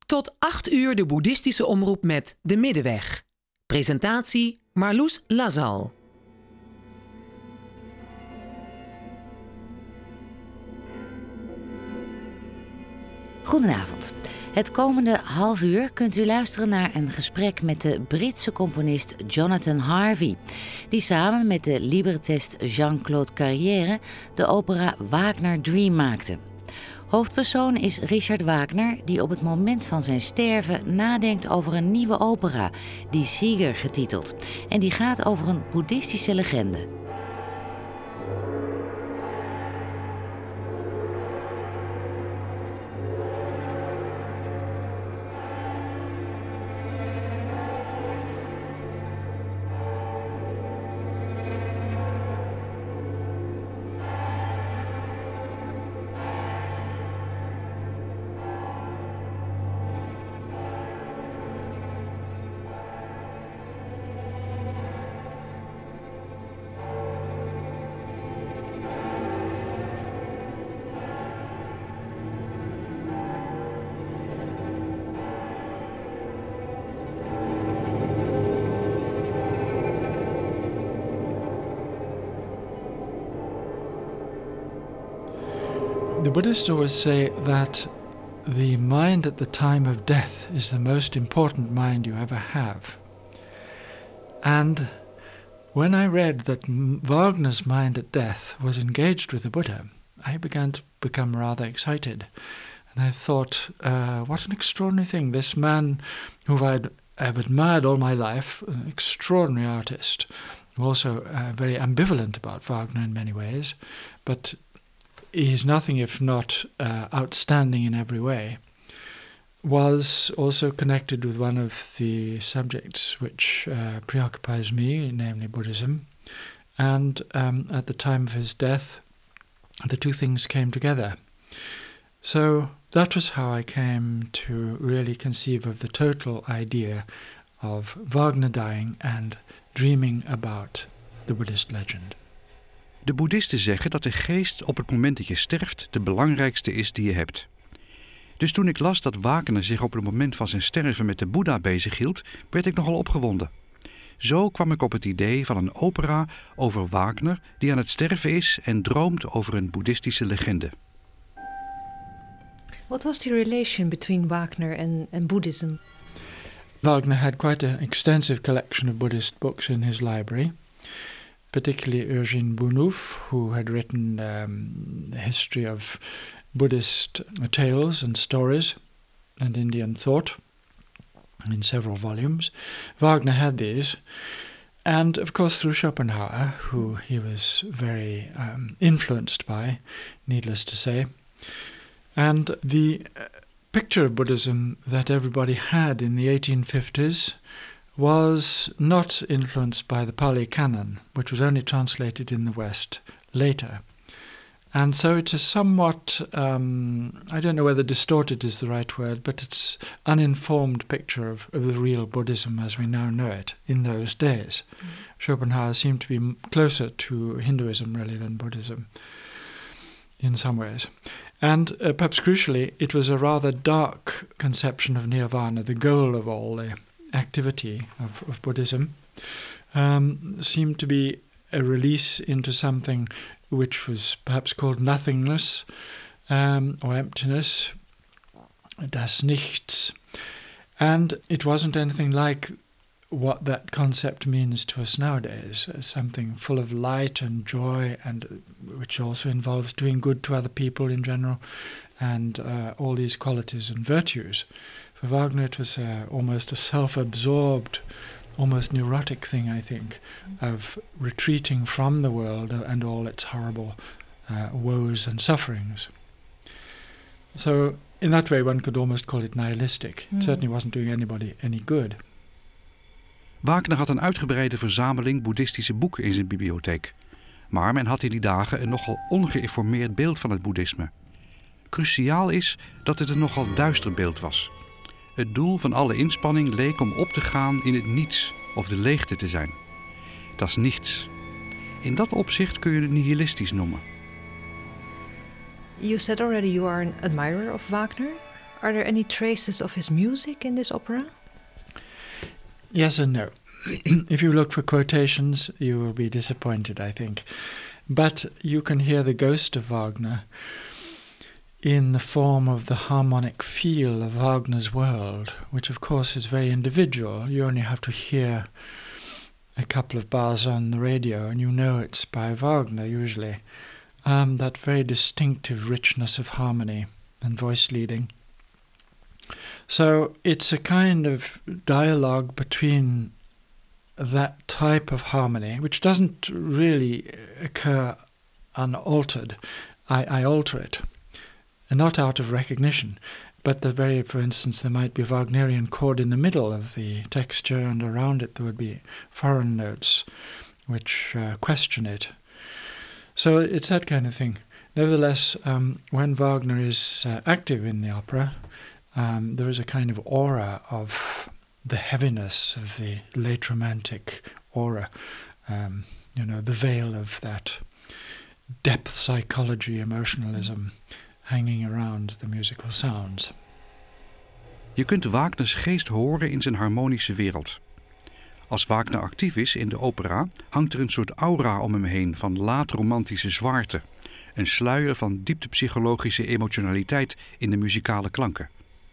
Tot 8 uur de boeddhistische omroep met De Middenweg. Presentatie Marloes Lazal. Goedenavond. Het komende half uur kunt u luisteren naar een gesprek met de Britse componist Jonathan Harvey, die samen met de librettist Jean-Claude Carrière de opera Wagner Dream maakte. Hoofdpersoon is Richard Wagner, die op het moment van zijn sterven nadenkt over een nieuwe opera, Die Sieger getiteld, en die gaat over een boeddhistische legende. The Buddhists always say that the mind at the time of death is the most important mind you ever have. And when I read that Wagner's mind at death was engaged with the Buddha, I began to become rather excited. And I thought, what an extraordinary thing. This man who I've admired all my life, an extraordinary artist, also very ambivalent about Wagner in many ways, but he is nothing if not outstanding in every way, was also connected with one of the subjects which preoccupies me, namely Buddhism. And at the time of his death, the two things came together. So that was how I came to really conceive of the total idea of Wagner dying and dreaming about the Buddhist legend. De boeddhisten zeggen dat de geest op het moment dat je sterft de belangrijkste is die je hebt. Dus toen ik las dat Wagner zich op het moment van zijn sterven met de Boeddha bezighield, werd ik nogal opgewonden. Zo kwam ik op het idee van een opera over Wagner die aan het sterven is en droomt over een boeddhistische legende. What was the relation between Wagner and Buddhism? Wagner had quite an extensive collection of Buddhist books in his library, particularly Eugene Bournouf, who had written a history of Buddhist tales and stories and Indian thought in several volumes. Wagner had these, and of course through Schopenhauer, who he was very influenced by, needless to say. And the picture of Buddhism that everybody had in the 1850s was not influenced by the Pali Canon, which was only translated in the West later. And so it's a somewhat, I don't know whether distorted is the right word, but it's uninformed picture of the real Buddhism as we now know it in those days. Mm. Schopenhauer seemed to be closer to Hinduism really than Buddhism in some ways. And perhaps crucially, it was a rather dark conception of nirvana, the goal of all the activity of Buddhism, seemed to be a release into something which was perhaps called nothingness or emptiness, das Nichts. And it wasn't anything like what that concept means to us nowadays, something full of light and joy, and which also involves doing good to other people in general, and all these qualities and virtues. For Wagner, it was almost a self-absorbed, almost neurotic thing, I think, of retreating from the world and all its horrible woes and sufferings. So, in that way, one could almost call it nihilistic. It certainly wasn't doing anybody any good. Wagner had een uitgebreide verzameling boeddhistische boeken in zijn bibliotheek. Maar men had in die dagen een nogal ongeïnformeerd beeld van het boeddhisme. Cruciaal is dat het een nogal duister beeld was. Het doel van alle inspanning leek om op te gaan in het niets of de leegte te zijn. Dat is niets. In dat opzicht kun je het nihilistisch noemen. You said already you are an admirer of Wagner. Are there any traces of his music in this opera? Yes and no. If you look for quotations, you will be disappointed, I think. But you can hear the ghost of Wagner in the form of the harmonic feel of Wagner's world, which of course is very individual. You only have to hear a couple of bars on the radio and you know it's by Wagner usually. That very distinctive richness of harmony and voice leading. So it's a kind of dialogue between that type of harmony, which doesn't really occur unaltered. I alter it, and not out of recognition, but for instance, there might be a Wagnerian chord in the middle of the texture, and around it there would be foreign notes which question it. So it's that kind of thing. Nevertheless, when Wagner is active in the opera, there is a kind of aura of the heaviness of the late Romantic aura, the veil of that depth psychology, emotionalism hanging around the musical sounds. Je kunt Wagners geest horen in zijn harmonische wereld. Als Wagner actief is in de opera, hangt er een soort aura om hem heen van laat-romantische zwaarte. Een sluier van dieptepsychologische emotionaliteit in de muzikale klanken.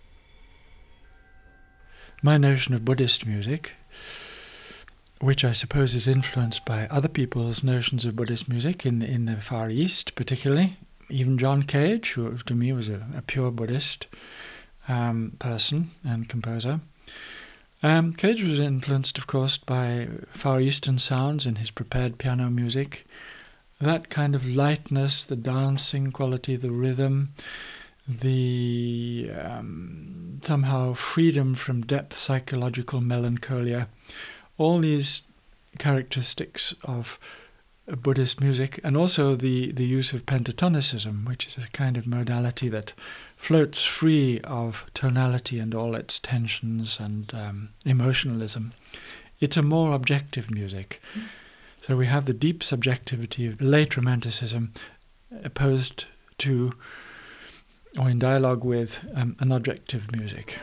My notion of Buddhist music, which I suppose is influenced by other people's notions of Buddhist music in the Far East particularly, even John Cage, who to me was a pure Buddhist person and composer. Cage was influenced, of course, by Far Eastern sounds in his prepared piano music. That kind of lightness, the dancing quality, the rhythm, the somehow freedom from depth psychological melancholia, all these characteristics of Buddhist music, and also the use of pentatonicism, which is a kind of modality that floats free of tonality and all its tensions and emotionalism. It's a more objective music. So we have the deep subjectivity of late Romanticism opposed to, or in dialogue with, an objective music.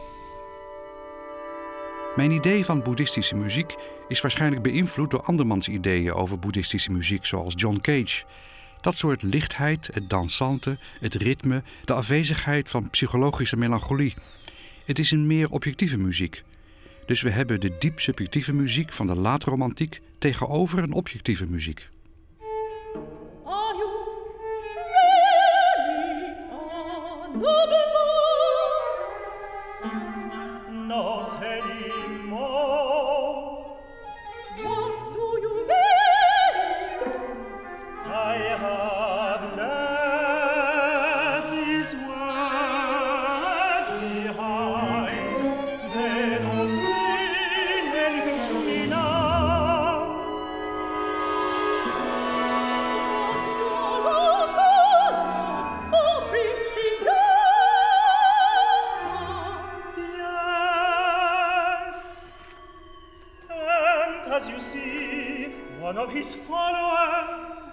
Mijn idee van boeddhistische muziek is waarschijnlijk beïnvloed door andermans ideeën over boeddhistische muziek, zoals John Cage. Dat soort lichtheid, het dansante, het ritme, de afwezigheid van psychologische melancholie. Het is een meer objectieve muziek. Dus we hebben de diep subjectieve muziek van de late romantiek tegenover een objectieve muziek. As you see, one of his followers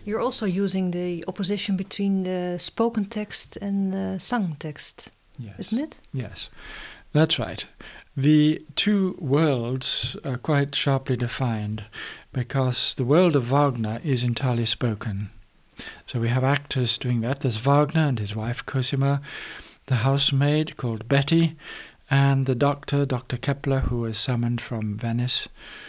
You're also using the opposition between the spoken text and the sung text, Yes. isn't it? Yes, that's right. The two worlds are quite sharply defined because the world of Wagner is entirely spoken. So we have actors doing that. There's Wagner and his wife Cosima, the housemaid called Betty, and the doctor, Dr. Kepler, who was summoned from Venice,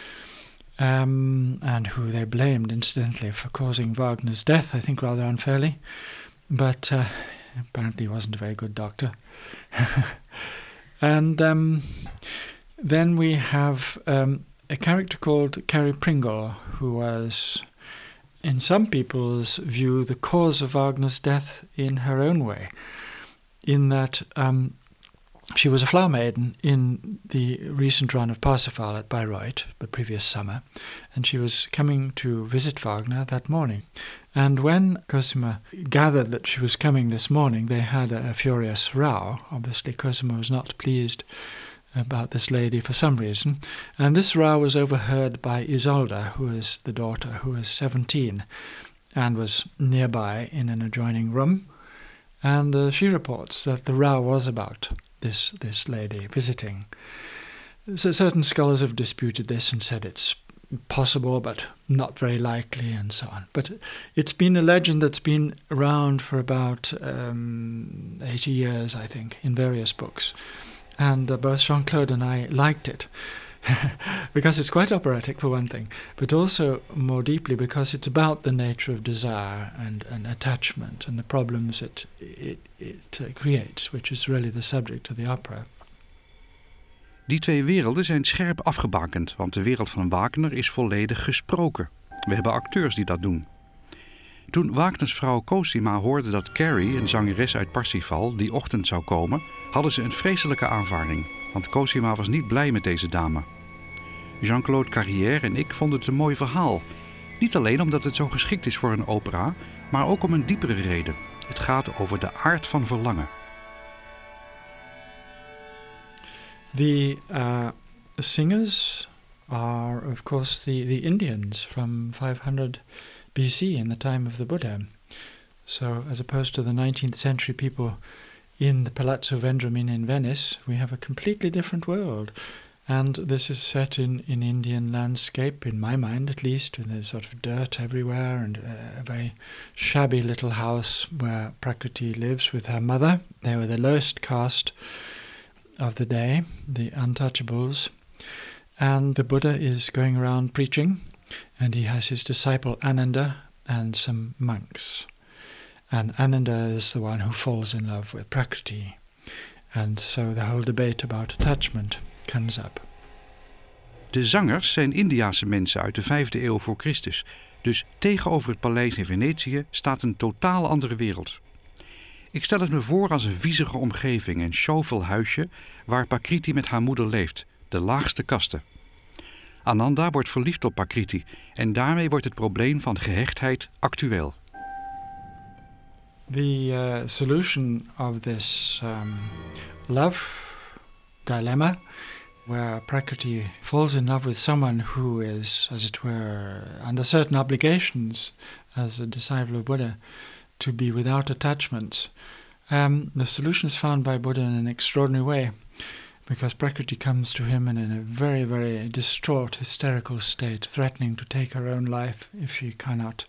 and who they blamed, incidentally, for causing Wagner's death, I think rather unfairly, but apparently he wasn't a very good doctor. And then we have a character called Carrie Pringle, who was, in some people's view, the cause of Wagner's death in her own way, in that she was a flower maiden in the recent run of Parsifal at Bayreuth, the previous summer, and she was coming to visit Wagner that morning. And when Cosima gathered that she was coming this morning, they had a furious row. Obviously, Cosima was not pleased about this lady for some reason, and this row was overheard by Isolde, who is the daughter, who was 17, and was nearby in an adjoining room. And she reports that the row was about this lady visiting. So certain scholars have disputed this and said it's possible but not very likely and so on. But it's been a legend that's been around for about 80 years, I think, in various books. And both Jean-Claude and I liked it because it's quite operatic for one thing, but also more deeply because it's about the nature of desire and attachment and the problems it creates, which is really the subject of the opera. Die twee werelden zijn scherp afgebakend, want de wereld van Wagner is volledig gesproken. We hebben acteurs die dat doen. Toen Wagners vrouw Cosima hoorde dat Carrie, een zangeres uit Parsifal, die ochtend zou komen, hadden ze een vreselijke aanvaring, want Cosima was niet blij met deze dame. Jean-Claude Carrière en ik vonden het een mooi verhaal. Niet alleen omdat het zo geschikt is voor een opera, maar ook om een diepere reden. Het gaat over de aard van verlangen. The singers are, of course, the Indians from 500 BC in the time of the Buddha. So, as opposed to the 19th century people in the Palazzo Vendramin in Venice, we have a completely different world. And this is set in Indian landscape, in my mind at least, with a sort of dirt everywhere and a very shabby little house where Prakriti lives with her mother. They were the lowest caste of the day, the untouchables. And the Buddha is going around preaching, and he has his disciple Ananda and some monks. And Ananda is the one who falls in love with Prakriti. And so the whole debate about attachment comes up. De zangers zijn Indiase mensen uit de 5e eeuw voor Christus. Dus tegenover het paleis in Venetië staat een totaal andere wereld. Ik stel het me voor als een viezige omgeving, een showvol huisje waar Prakriti met haar moeder leeft, de laagste kaste. Ananda wordt verliefd op Prakriti en daarmee wordt het probleem van gehechtheid actueel. The solution of this love dilemma, where Prakriti falls in love with someone who is, as it were, under certain obligations as a disciple of Buddha, to be without attachments. The solution is found by Buddha in an extraordinary way, because Prakriti comes to him in a very, very distraught, hysterical state, threatening to take her own life if she cannot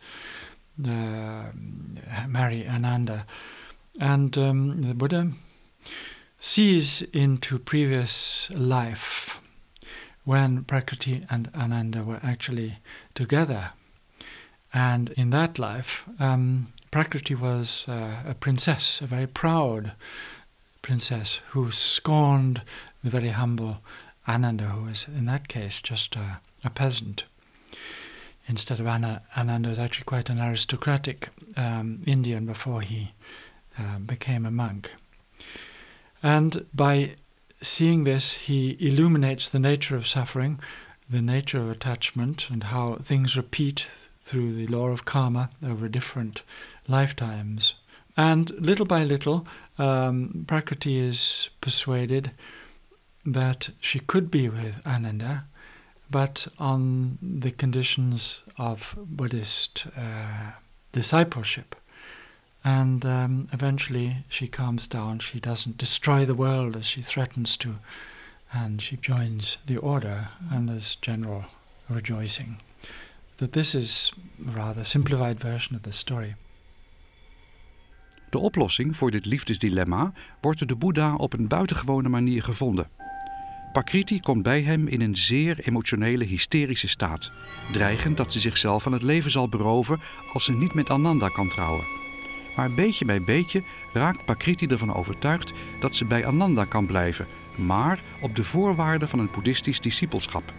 marry Ananda. And the Buddha sees into previous life when Prakriti and Ananda were actually together. And in that life, Prakriti was a princess, a very proud princess who scorned the very humble Ananda, who was in that case just a peasant. Instead of Ananda was actually quite an aristocratic Indian before he became a monk. And by seeing this, he illuminates the nature of suffering, the nature of attachment, and how things repeat through the law of karma over different lifetimes. And little by little, Prakriti is persuaded that she could be with Ananda, but on the conditions of Buddhist discipleship. And eventually she calms down. She doesn't destroy the world as she threatens to. And she joins the order, and there's general rejoicing. That this is a rather simplified version of the story. De oplossing voor dit liefdesdilemma wordt door de Boeddha op een buitengewone manier gevonden. Prakriti komt bij hem in een zeer emotionele, hysterische staat, dreigend dat ze zichzelf van het leven zal beroven als ze niet met Ananda kan trouwen. Maar beetje bij beetje raakt Prakriti ervan overtuigd dat ze bij Ananda kan blijven, maar op de voorwaarden van een boeddhistisch discipelschap.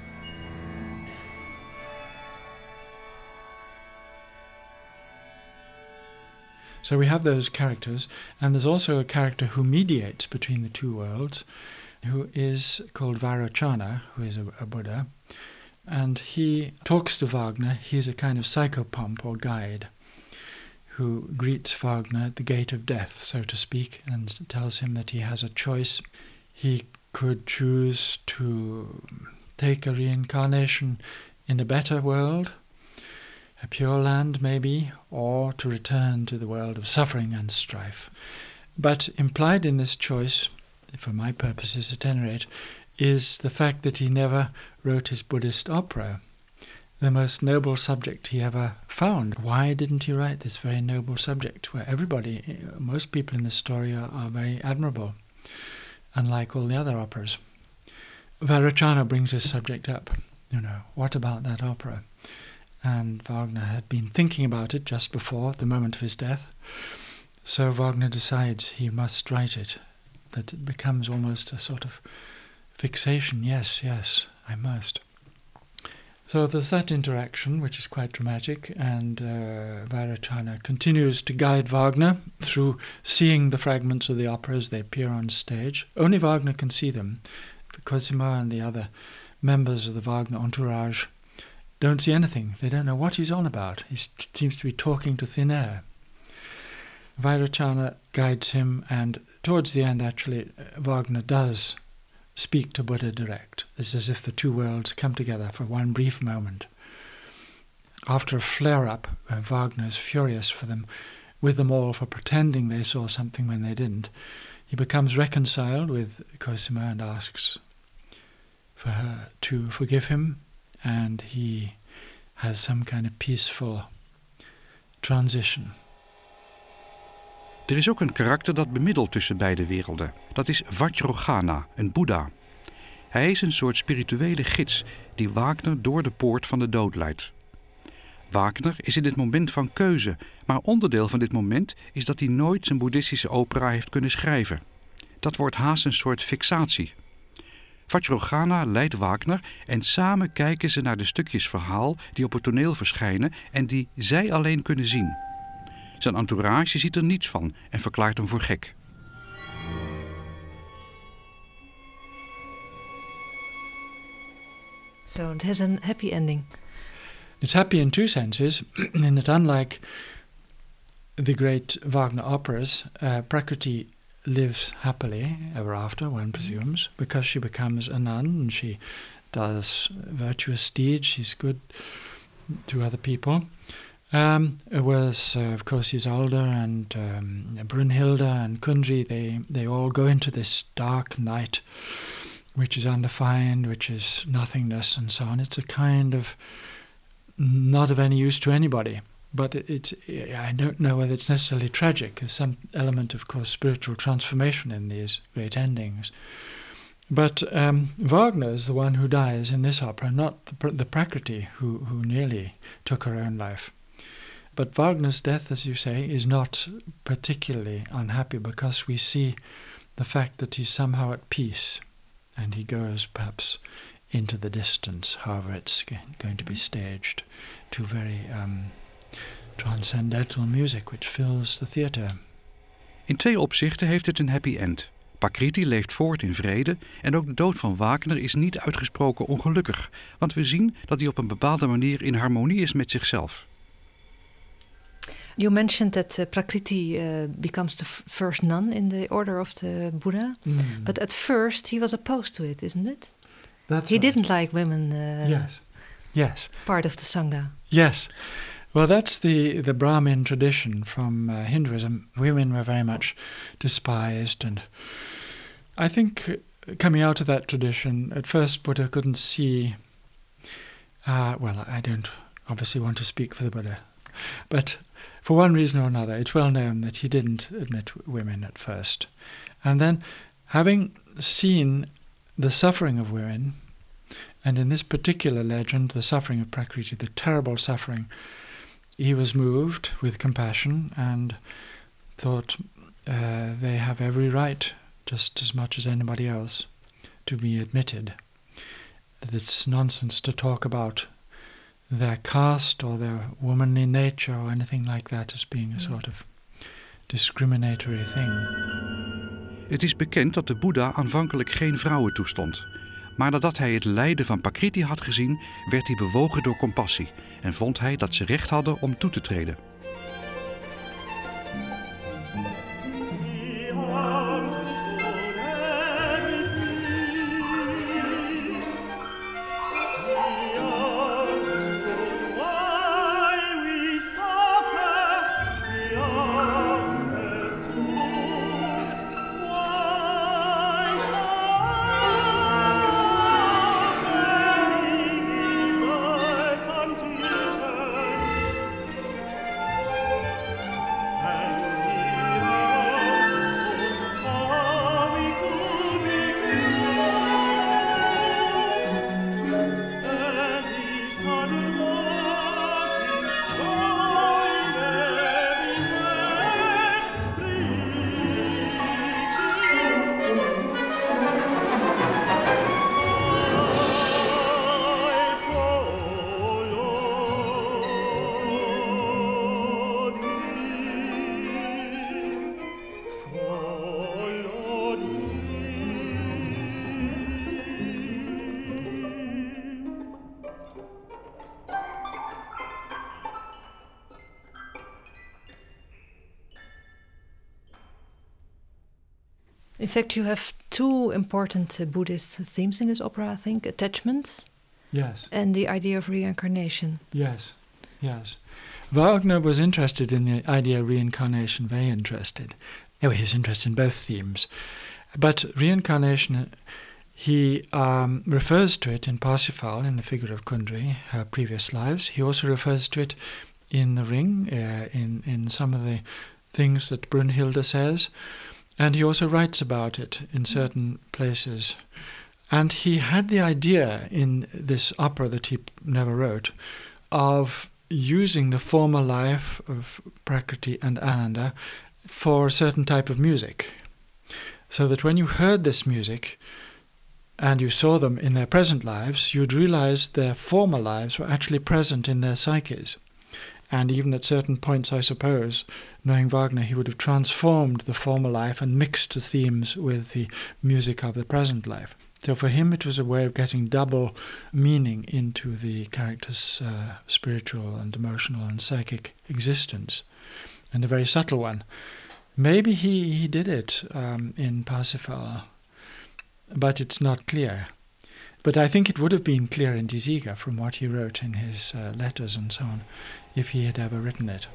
So we have those characters, and there's also a character who mediates between the two worlds, who is called Vairocana, who is a Buddha, and he talks to Wagner. He's a kind of psychopomp or guide who greets Wagner at the gate of death, so to speak, and tells him that he has a choice. He could choose to take a reincarnation in a better world, a pure land maybe, or to return to the world of suffering and strife. But implied in this choice, for my purposes at any rate, is the fact that he never wrote his Buddhist opera, the most noble subject he ever found. Why didn't he write this very noble subject where everybody, most people in the story are very admirable, unlike all the other operas? Vairocana brings this subject up. What about that opera? And Wagner had been thinking about it just before the moment of his death. So Wagner decides he must write it, that it becomes almost a sort of fixation. Yes, I must. So there's that interaction, which is quite dramatic, and Vairocana continues to guide Wagner through seeing the fragments of the opera as they appear on stage. Only Wagner can see them. Cosimo and the other members of the Wagner entourage don't see anything. They don't know what he's on about. He seems to be talking to thin air. Vairocana guides him, and towards the end, actually, Wagner does speak to Buddha direct. It's as if the two worlds come together for one brief moment. After a flare-up, Wagner is furious with them all for pretending they saw something when they didn't. He becomes reconciled with Cosimo and asks for her to forgive him, and he has some kind of peaceful transition. Er is ook een karakter dat bemiddelt tussen beide werelden. Dat is Vajrogana, een Boeddha. Hij is een soort spirituele gids die Wagner door de poort van de dood leidt. Wagner is in dit moment van keuze, maar onderdeel van dit moment is dat hij nooit zijn boeddhistische opera heeft kunnen schrijven. Dat wordt haast een soort fixatie. Vajrogana leidt Wagner en samen kijken ze naar de stukjes verhaal die op het toneel verschijnen en die zij alleen kunnen zien. Zijn entourage ziet er niets van en verklaart hem voor gek. So it has a happy ending. It's happy in two senses, in that unlike the great Wagner operas, Prakriti lives happily ever after, one presumes, because she becomes a nun and she does virtuous deeds, she's good to other people. Whereas, of course, Isolde and Brunhilde and Kundry, they all go into this dark night, which is undefined, which is nothingness, and so on. It's a kind of not of any use to anybody. But I don't know whether it's necessarily tragic. There's some element, of course, spiritual transformation in these great endings. But Wagner is the one who dies in this opera, not the Prakriti, who nearly took her own life. But Wagner's death, as you say, is not particularly unhappy because we see the fact that he's somehow at peace and he goes perhaps into the distance, however it's going to be staged, to very transcendental music which fills the theatre. In twee opzichten heeft het een happy end. Prakriti leeft voort in vrede en ook de dood van Wagner is niet uitgesproken ongelukkig, want we zien dat hij op een bepaalde manier in harmonie is met zichzelf. You mentioned that Prakriti becomes the first nun in the order of the Buddha, but at first he was opposed to it, isn't it? That's he right. didn't like women. Yes. Part of the Sangha. Yes. Well, that's the Brahmin tradition from Hinduism. Women were very much despised, and I think coming out of that tradition, at first Buddha couldn't see. Well, I don't obviously want to speak for the Buddha, but for one reason or another, it's well known that he didn't admit women at first. And then, having seen the suffering of women, and in this particular legend, the suffering of Prakriti, the terrible suffering, he was moved with compassion and thought they have every right, just as much as anybody else, to be admitted. That it's nonsense to talk about their caste or their womanly nature or anything like that as being a sort of discriminatory thing. Het is bekend dat de Boeddha aanvankelijk geen vrouwen toestond. Maar nadat hij het lijden van Prakriti had gezien, werd hij bewogen door compassie en vond hij dat ze recht hadden om toe te treden. In fact, you have two important Buddhist themes in this opera, I think. Attachment. Yes. And the idea of reincarnation. Yes, yes. Wagner was interested in the idea of reincarnation, very interested. Oh, he's interested in both themes. But reincarnation, he refers to it in Parsifal, in the figure of Kundry, her previous lives. He also refers to it in The Ring, in some of the things that Brunhilde says. And he also writes about it in certain places. And he had the idea in this opera that he never wrote of using the former life of Prakriti and Ananda for a certain type of music. So that when you heard this music and you saw them in their present lives, you'd realize their former lives were actually present in their psyches. And even at certain points, I suppose, knowing Wagner, he would have transformed the former life and mixed the themes with the music of the present life. So for him, it was a way of getting double meaning into the character's spiritual and emotional and psychic existence, and a very subtle one. Maybe he did it in Parsifal, but it's not clear. But I think it would have been clear in Die Sieger from what he wrote in his letters and so on, if he had ever written it.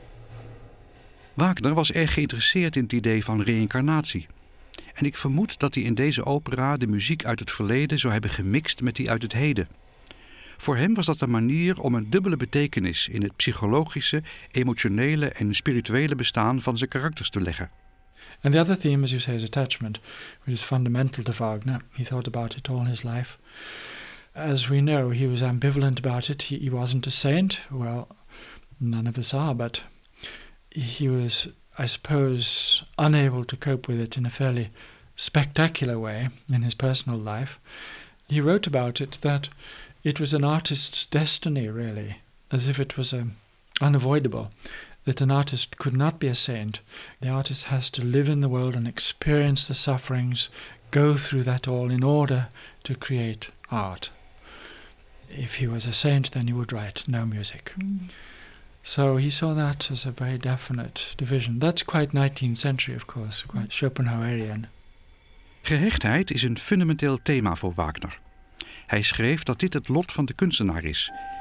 Wagner was erg geïnteresseerd in het idee van reïncarnatie. En ik vermoed dat hij in deze opera de muziek uit het verleden zou hebben gemixt met die uit het heden. Voor hem was dat een manier om een dubbele betekenis in het psychologische, emotionele en spirituele bestaan van zijn karakters te leggen. And the other theme, as you say, is attachment, which is fundamental to Wagner. He thought about it all his life. As we know, he was ambivalent about it. He wasn't a saint. Well, none of us are, but he was, I suppose, unable to cope with it in a fairly spectacular way in his personal life. He wrote about it that it was an artist's destiny, really, as if it was unavoidable, that an artist could not be a saint. The artist has to live in the world and experience the sufferings, go through that all in order to create art. If he was a saint, then he would write no music. So he saw that as a very definite division. That's quite 19th century, of course, quite Schopenhauerian. Gehechtheid is een fundamenteel thema voor Wagner. Hij schreef dat dit het lot van de kunstenaar is,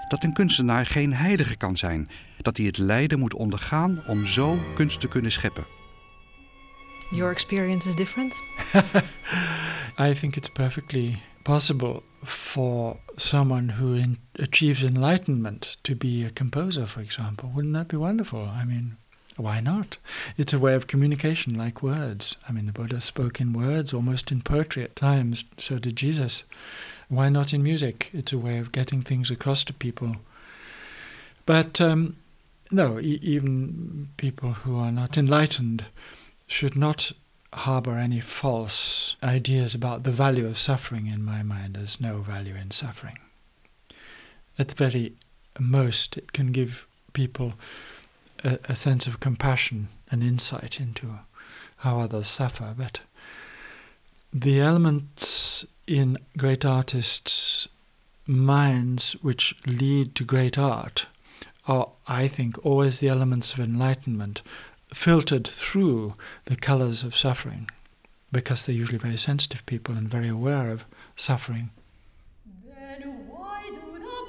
dat een kunstenaar geen heilige kan zijn, dat hij het lijden moet ondergaan om zo kunst te kunnen scheppen. Your experience is different? I think it's perfectly possible for someone who achieves enlightenment to be a composer, for example. Wouldn't that be wonderful? I mean, why not? It's a way of communication, like words. I mean, the Buddha spoke in words, almost in poetry at times. So did Jesus. Why not in music? It's a way of getting things across to people. But no, even people who are not enlightened should not harbor any false ideas about the value of suffering. In my mind, there's no value in suffering. At the very most, it can give people a sense of compassion and insight into how others suffer. But the elements in great artists' minds which lead to great art are, I think, always the elements of enlightenment filtered through the colors of suffering, because they're usually very sensitive people and very aware of suffering. Then why do the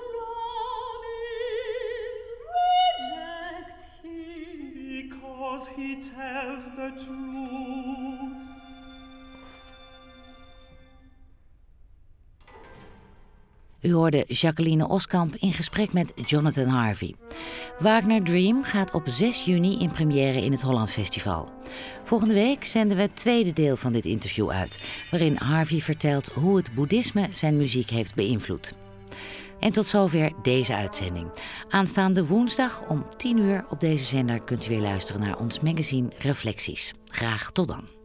Brahmins reject him? Because he tells the truth. U hoorde Jacqueline Oskamp in gesprek met Jonathan Harvey. Wagner Dream gaat op 6 juni in première in het Holland Festival. Volgende week zenden we het tweede deel van dit interview uit, waarin Harvey vertelt hoe het boeddhisme zijn muziek heeft beïnvloed. En tot zover deze uitzending. Aanstaande woensdag om 10 uur op deze zender kunt u weer luisteren naar ons magazine Reflecties. Graag tot dan.